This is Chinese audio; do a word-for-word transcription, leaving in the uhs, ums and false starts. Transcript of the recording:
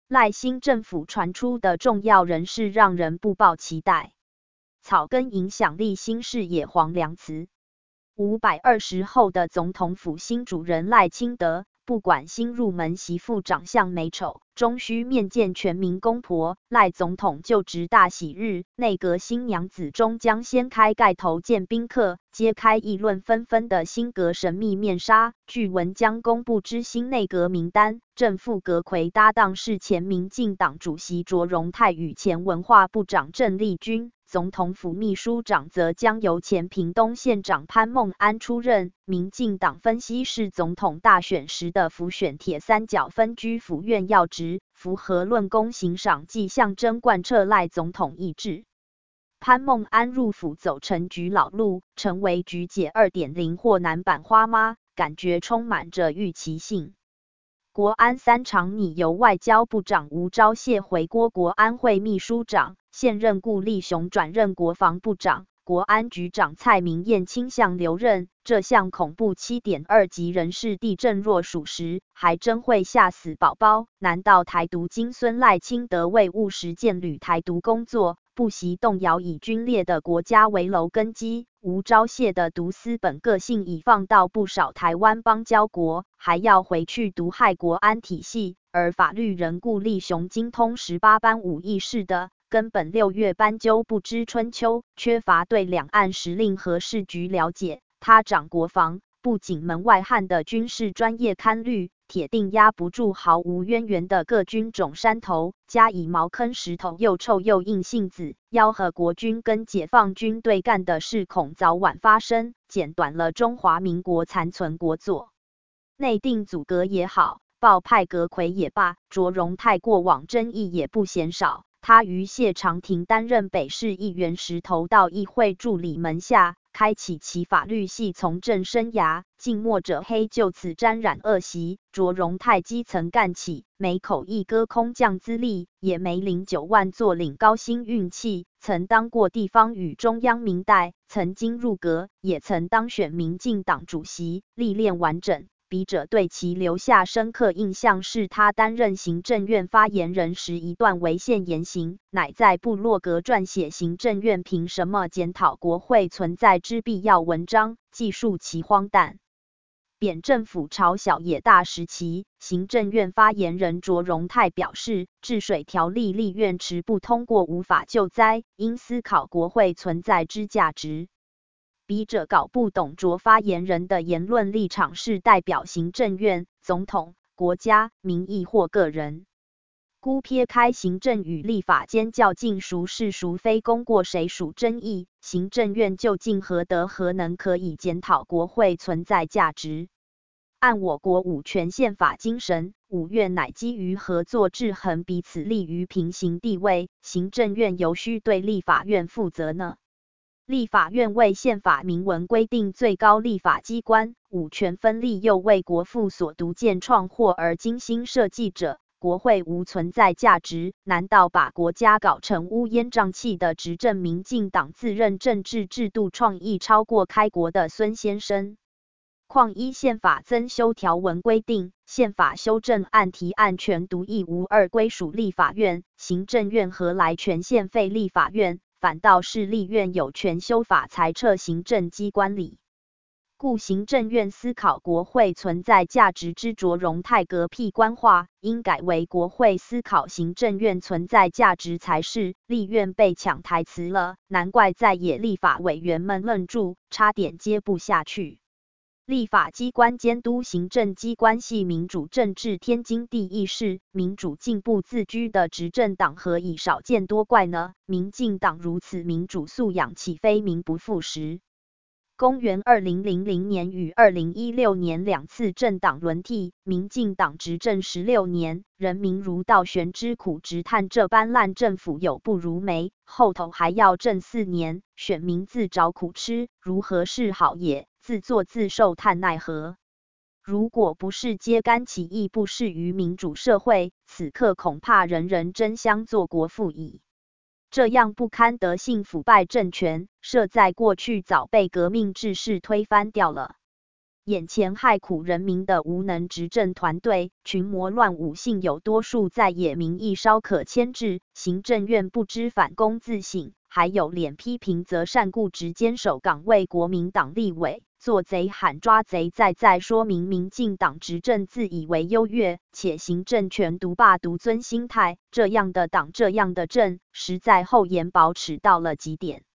赖新政府传出的重要人士让人不抱期待。草根影响力新视野黄良慈。五百二十后的总统府新主人赖清德，不管新入门媳妇长相美丑，终须面见全民公婆。赖总统就职大喜日，内阁新娘子终将掀开盖头见宾客，揭开议论纷纷的新阁神秘面纱。据闻将公布之新内阁名单，正副阁揆搭档是前民进党主席卓荣泰与前文化部长郑丽君。总统府秘书长则将由前屏东县长潘孟安出任。民进党分析是总统大选时的辅选铁三角分居府院要职，符合论功行赏既象征贯彻赖总统意志。潘孟安入府走成局老路，成为局姐 二点零 或男版花妈，感觉充满着预期性。国安三常拟由外交部长吴钊燮回国国安会秘书长，现任顾立雄转任国防部长，国安局长蔡明彦倾向留任。这项恐怖 七点二 级人事地震若属实，还真会吓死宝宝。难道台独金孙赖清德为务实践履台独工作，不惜动摇以军列的国家为楼根基？吴钊燮的毒私本个性已放到不少台湾邦交国，还要回去毒害国安体系。而法律人顾立雄精通十八般武艺似的，根本六月斑鸠不知春秋，缺乏对两岸时令和事局了解。他掌国防，不仅门外汉的军事专业堪虑，铁定压不住毫无渊源的各军种山头，加以茅坑石头又臭又硬性子，要和国军跟解放军对干的事恐早晚发生，剪短了中华民国残存国祚。内定阻隔也好，报派阁揆也罢，卓荣泰过往争议也不嫌少。他于谢长廷担任北市议员时投到议会助理门下，开启其法律系从政生涯。近墨者黑就此沾染恶习。卓荣泰基层干起，没口译歌空降资历，也没领九万做领高薪运气。曾当过地方与中央民代，曾经入阁，也曾当选民进党主席，历练完整。笔者对其留下深刻印象是他担任行政院发言人时一段违宪言行，乃在部落格撰写行政院凭什么检讨国会存在之必要文章，记述其荒诞。扁政府朝小野大时期，行政院发言人卓荣泰表示，治水条例立院迟不通过无法救灾，应思考国会存在之价值。笔者搞不懂卓发言人的言论立场是代表行政院、总统、国家、民意或个人。姑撇开行政与立法间较劲孰是孰非功过谁属争议，行政院究竟何德何能可以检讨国会存在价值？按我国五权宪法精神，五院乃基于合作制衡，彼此立于平行地位，行政院尤须对立法院负责呢。立法院为宪法明文规定最高立法机关，五权分立又为国父所独建创或而精心设计者，国会无存在价值。难道把国家搞成乌烟瘴气的执政民进党自认政治制度创意超过开国的孙先生？况依宪法增修条文规定，宪法修正案提案权独一无二归属立法院，行政院何来权限废立法院？反倒是立院有权修法裁撤行政机关里。故行政院思考国会存在价值之卓荣泰嗝屁官话，应改为国会思考行政院存在价值才是。立院被抢台词了，难怪在野立法委员们愣住，差点接不下去。立法机关监督行政机关系民主政治天经地义事，民主进步自居的执政党何以少见多怪呢？民进党如此民主素养，岂非名不副实？公元二零零零年与二零一六年两次政党轮替，民进党执政十六年，人民如倒悬之苦直叹这般烂政府有不如没，后头还要政四年，选民自找苦吃，如何是好也？自作自受，叹奈何。如果不是揭竿起义不适于民主社会，此刻恐怕人人争相做国父矣。这样不堪德性腐败政权，设在过去早被革命志士推翻掉了。 眼前害苦人民的无能执政团队，群魔乱舞，幸有多数在野民意稍可牵制，行政院不知反躬自省，还有脸批评则善固执坚守岗位国民党立委，做贼喊抓贼，再再说明民进党执政自以为优越，且行政权独霸独尊心态，这样的党这样的政，实在厚颜薄耻到了极点。